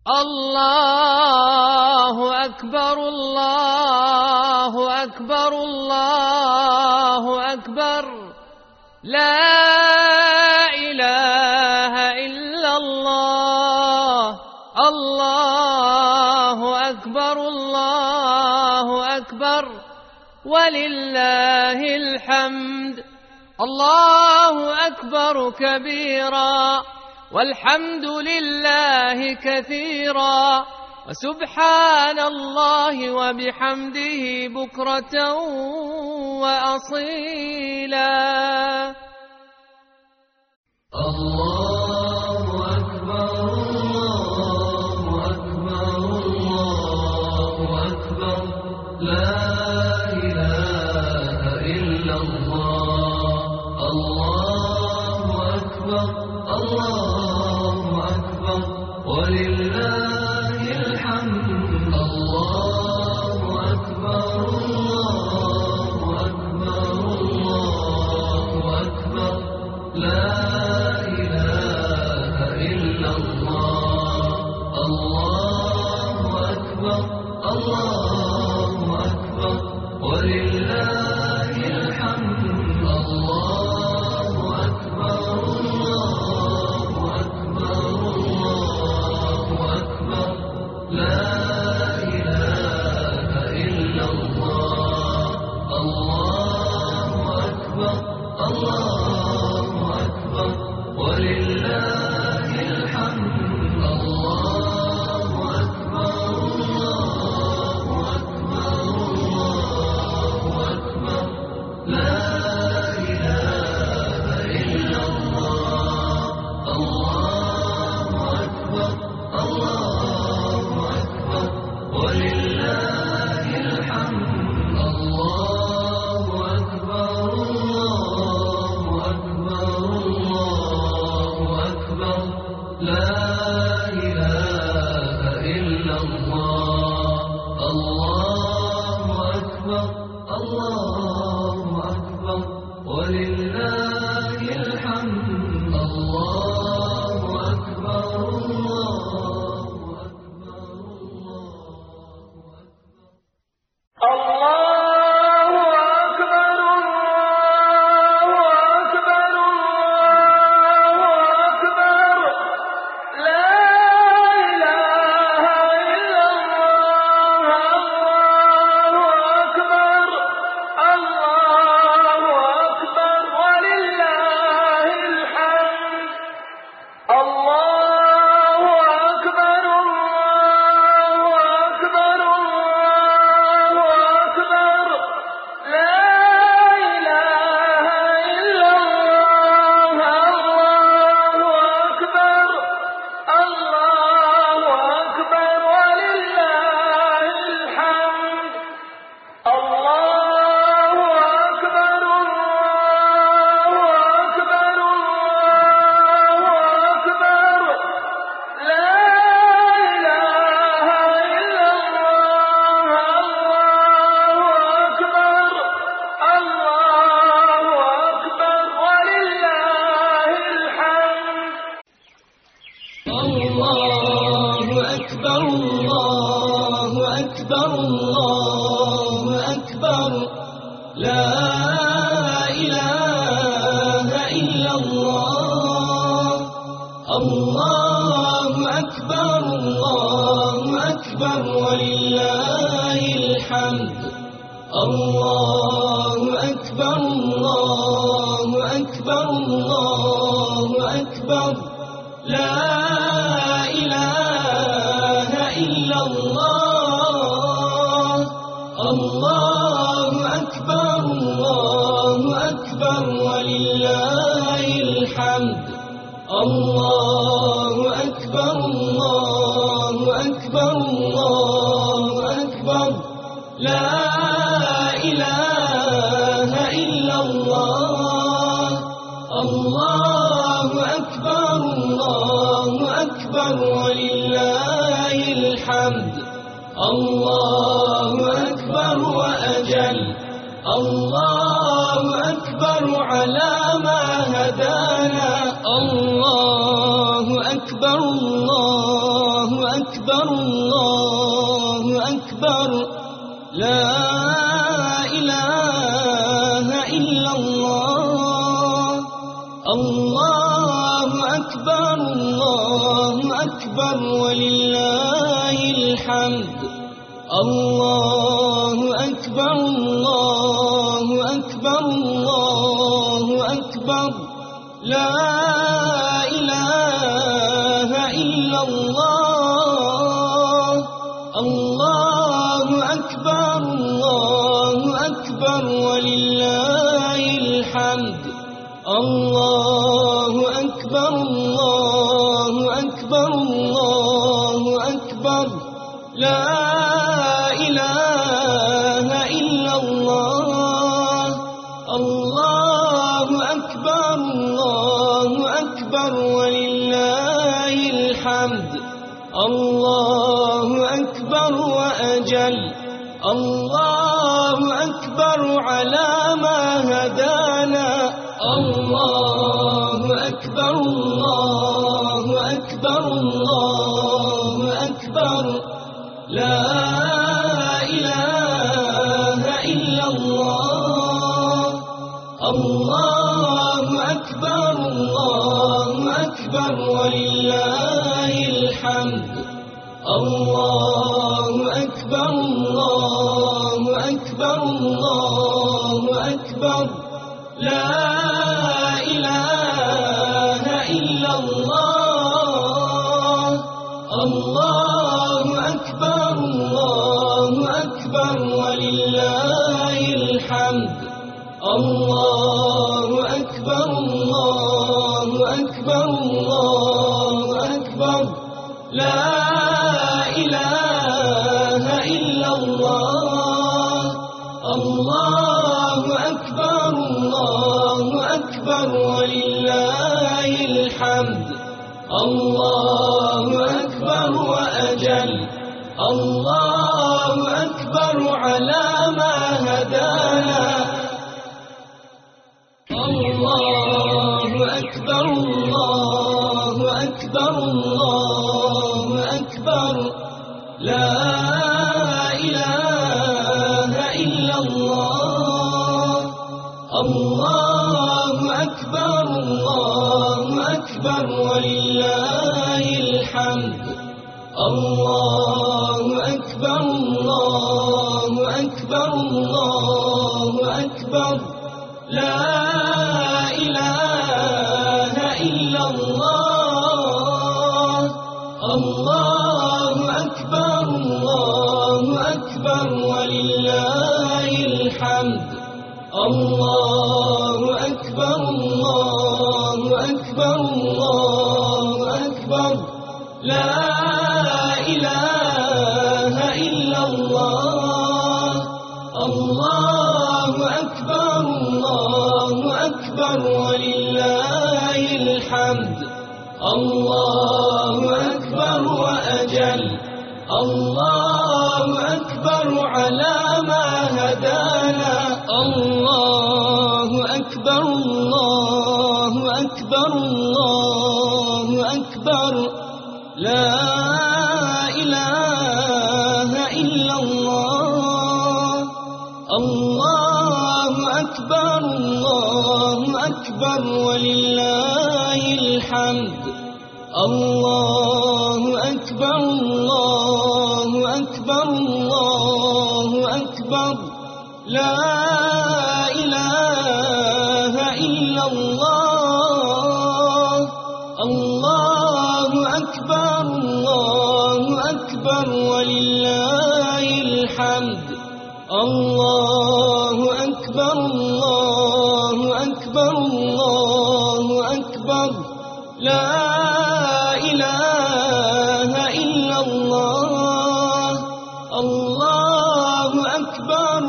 الله أكبر الله أكبر الله أكبر لا إله إلا الله الله أكبر الله أكبر ولله الحمد الله أكبر كبيرا والحمد لله كثيرا وسبحان الله وبحمده بكرة وأصيلا الله أكبر الله أكبر الله أكبر لا إله إلا الله الله أكبر الله أكبر ولله الحمد الله أكبر الله أكبر الله أكبر لا إله إلا الله الله أكبر الله أكبر ولله الحمد الله أكبر الله أكبر الله أكبر لا إله إلا الله الله أكبر الله أكبر ولله الحمد الله أكبر الله أكبر الله أكبر لا إله إلا الله الله أكبر الله أكبر ولله الحمد الله أكبر الله أكبر الله أكبر لا إله إلا الله الله أكبر الله أكبر ولله الحمد الله أكبر الله الله أكبر الله أكبر الله أكبر لا إله إلا الله الله أكبر ولله الحمد الله أكبر الله أكبر لا إله إلا الله الله أكبر ولله الحمد الله أكبر لا إله إلا الله الله أكبر ولله الحمد الله أكبر وأجل الله أكبر على ما هدانا الله أكبر لا إله إلا الله الله أكبر ولله الحمد الله أكبر لا إله إلا الله الله أكبر ولله الحمد الله أكبر لا إله إلا الله الله أكبر ولله الحمد الله أكبر وأجل الله أكبر على ما هدانا الله أكبر لا إله إلا الله الله أكبر ولله الحمد الله أكبر لا إله إلا الله الله أكبر ولله الحمد الله أكبر لا إله إلا الله الله أكبر ولله الحمد الله أكبر وأجل الله أكبر على ما هدانا الله أكبر لا إله إلا الله الله أكبر ولله الحمد الله أكبر لا إله إلا الله الله أكبر ولله الحمد الله أكبر لا إله إلا الله الله أكبر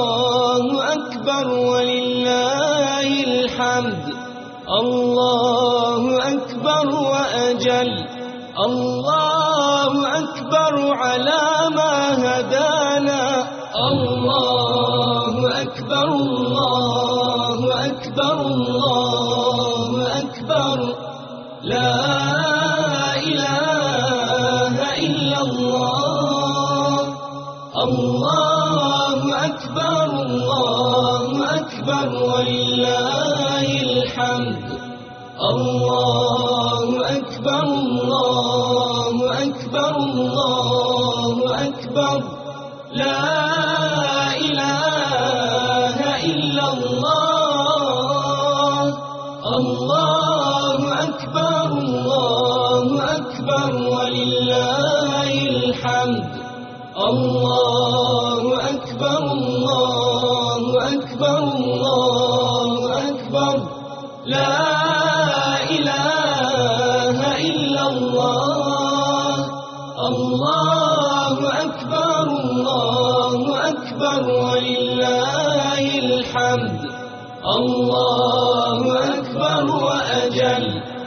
ولله الحمد الله أكبر وأجل الله أكبر على ما هدانا الله أكبر لا إله إلا الله. الله أكبر الله أكبر ولله الحمد. الله أكبر الله أكبر الله أكبر لا إله إلا الله. الله أكبر ولله الحمد. الله أكبر الله أكبر الله أكبر لا إله إلا الله. الله أكبر ولله الحمد. الله أكبر وأجل.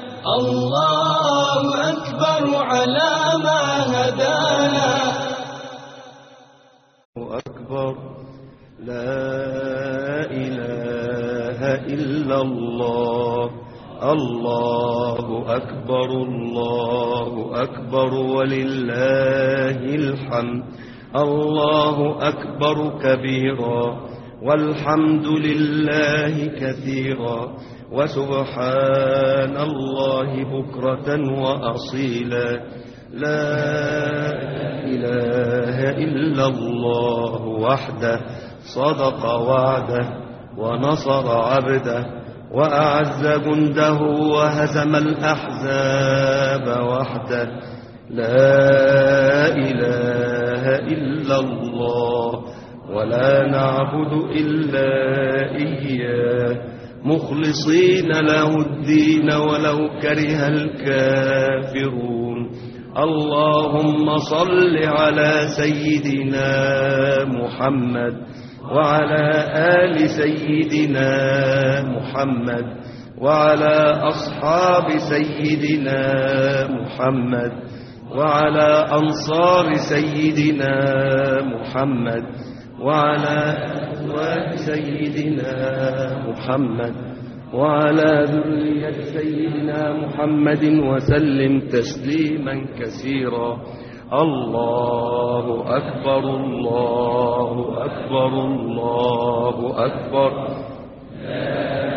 الله أكبر على ما هدانا. أكبر لا إله إلا الله. الله أكبر ولله الحمد. الله أكبر كبيرا والحمد لله كثيرا وسبحان الله بكرة وأصيلا. لا إله إلا الله وحده صدق وعده ونصر عبده وأعز جنده وهزم الأحزاب وحده. لا إله إلا الله ولا نعبد إلا إياه مخلصين له الدين ولو كره الكافرون. اللهم صل على سيدنا محمد وعلى آل سيدنا محمد وعلى أصحاب سيدنا محمد وعلى أنصار سيدنا محمد وعلى أزواج سيدنا محمد وعلى ذرية سيدنا محمد وسلم تسليما كثيرا. الله أكبر الله أكبر الله أكبر لا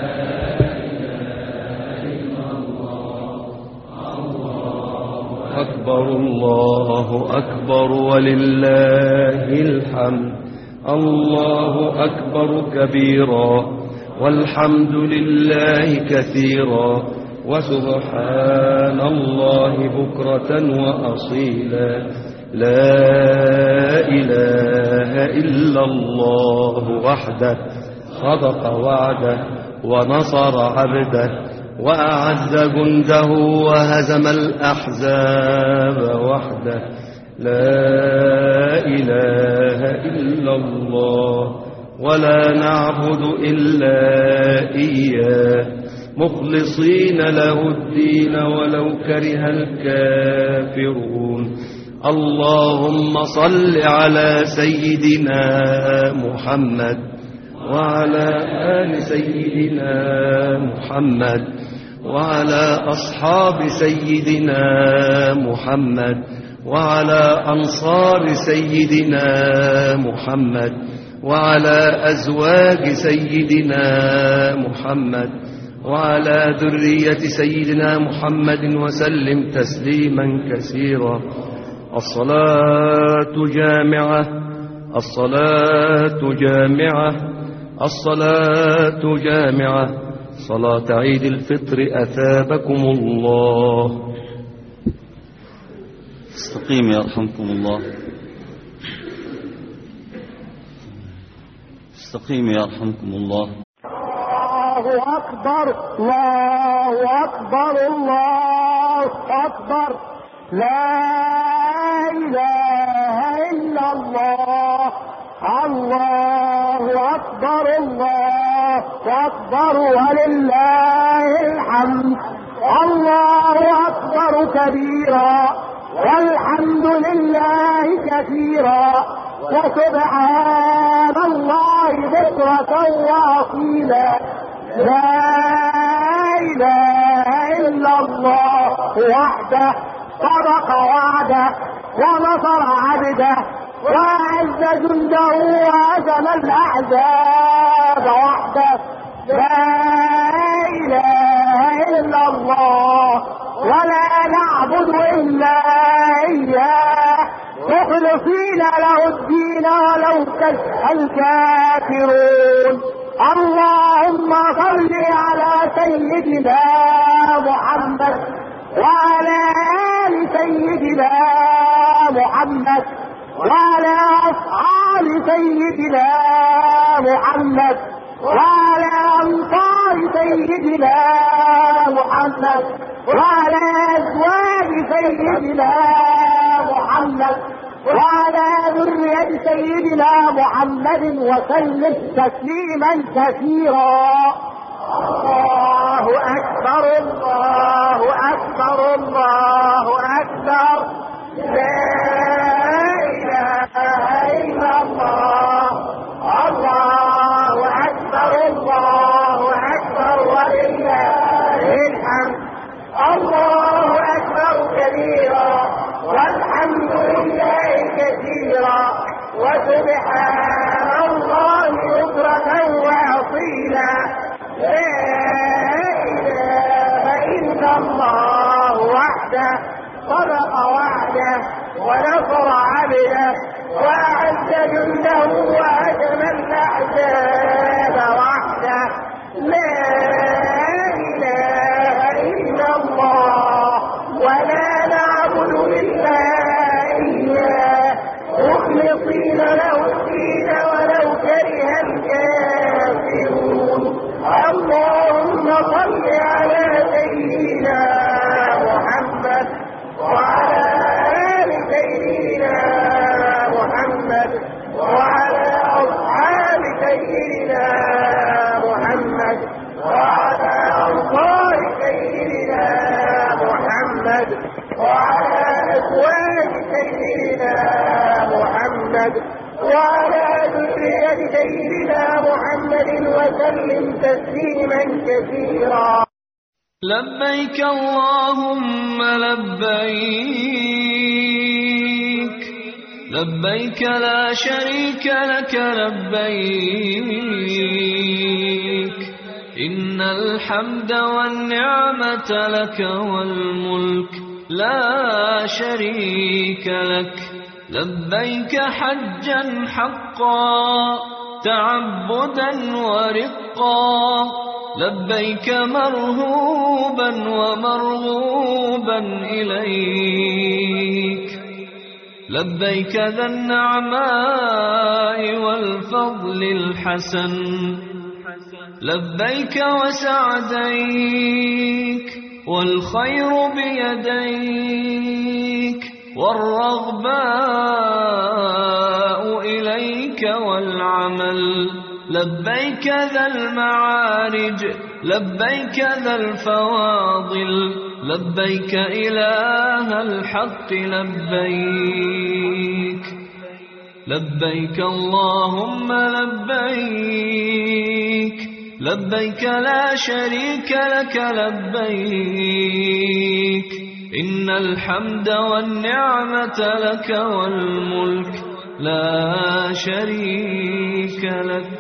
إله إلا الله. الله أكبر الله أكبر ولله الحمد. الله أكبر كبيرا والحمد لله كثيرا وسبحان الله بكرة وأصيلا. لا إله إلا الله وحده صدق وعده ونصر عبده وأعز جنده وهزم الأحزاب وحده. لا إله إلا الله ولا نعبد إلا إياه مخلصين له الدين ولو كره الكافرون. اللهم صل على سيدنا محمد وعلى آل سيدنا محمد وعلى أصحاب سيدنا محمد وعلى أنصار سيدنا محمد وعلى أزواج سيدنا محمد وعلى ذرية سيدنا محمد وسلم تسليما كثيرا. الصلاة جامعة الصلاة جامعة الصلاة جامعة صلاة عيد الفطر أثابكم الله. استقيم يرحمكم الله. استقيم يرحمكم الله. الله أكبر الله أكبر الله أكبر لا إله إلا الله. الله أكبر الله أكبر ولله الحمد. الله أكبر كبيرا والحمد لله كثيرا وسبحان الله بكرة وأصيلا. لا إله إلا الله وحده صدق وعده ونصر عبده وأعز جنده وهزم الأحزاب وحده. لا إله إلا الله ولا نعبد إلا إياه مخلصين له الدين ولو كره الكافرون. اللهم صل على سيدنا محمد وعلى آل سيدنا محمد وعلى أصحاب سيدنا محمد وعلى أنصار سيدنا محمد وعلى أزواج سيدنا محمد وعلى ذرية سيدنا محمد وسلم تسليما كثيرا. الله أكبر الله أكبر الله أكبر. لا إله إلا الله. الله أكبر الله أكبر ولله الحمد. الله أكبر كبيرا والحمد لله كثيرا وسبحان الله بكرة وأصيلا. لا إله إلا الله وحده صدق وعده ونصر عبده وأعز جنده وهزم الأحزاب وحده. لا إله إلا الله ولا نعبد إلا إياه مخلصين له الدين ولو كره الكافرون. اللهم صل على سيدنا محمد وعلى آل سيدنا محمد وعلى أصحاب سيدنا محمد وعلى أنصار سيدنا محمد وعلى أزواج سيدنا محمد وعلى ذرية سيدنا محمد وسلم تسليما كثيرا. لبيك اللهم لبيك لبيك لا شريك لك لبيك إن الحمد والنعمة لك والملك لا شريك لك. لبيك حجا حقا تعبدا ورقا لبيك مرهوبا ومرغوبا إليك. لبيك ذا النعماء والفضل الحسن لبيك وسعديك والخير بيديك والرغباء إليك والعمل. لبيك ذا المعارج لبيك ذا الفواضل لبيك إله الحق لبيك. لبيك اللهم لبيك لبيك لا شريك لك لبيك إن الحمد والنعمة لك والملك لا شريك لك.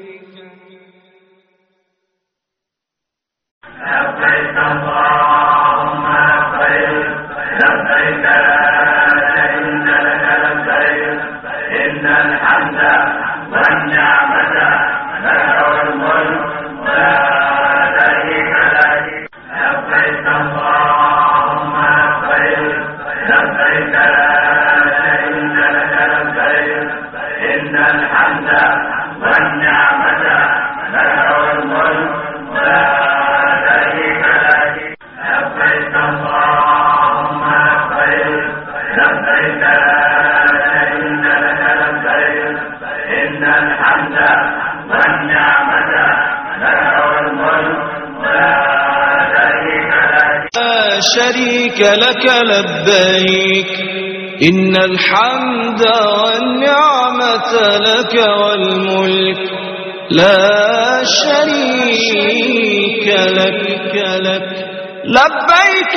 لبيك اللهم لبيك لبيك لا شريك لك لبيك إن الحمد والنعمة لك والملك لا شريك لك. لبيك اللهم لبيك لبيك لا شريك لك لبيك إن الحمد والنعمة لك والملك لا شريك لك. لبيك اللهم لبيك لبيك لا شريك لك لبيك إن الحمد والنعمة لك والملك لا شريك لك. لا شريك لك لبيك إن الحمد والنعمة لك والملك لا شريك لك. لبيك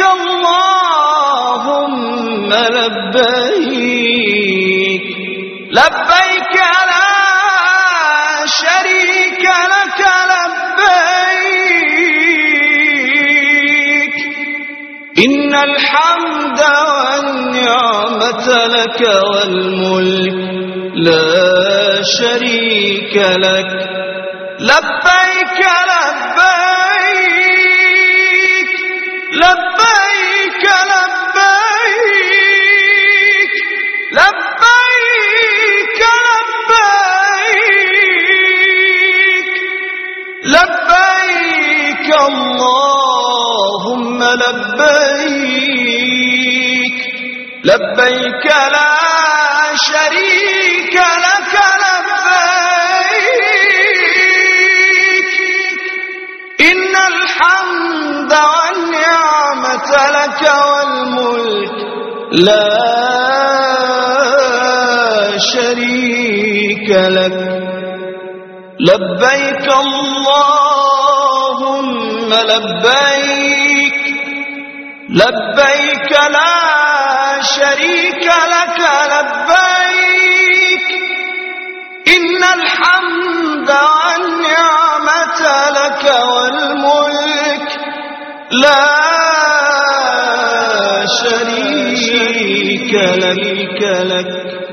اللهم لبيك لبيك لا شريك لك لبيك إن الحمد والنعمة لك والملك لا شريك لك لبيك لبيك لبيك لبيك لبيك لبيك اللهم لبيك لبيك لا شريك لك لبيك إن الحمد والنعمة لك والملك لا شريك لك لبيك اللهم لبيك لبيك لا شريك لك لبيك إن الحمد والنعمة لك والملك لا شريك لك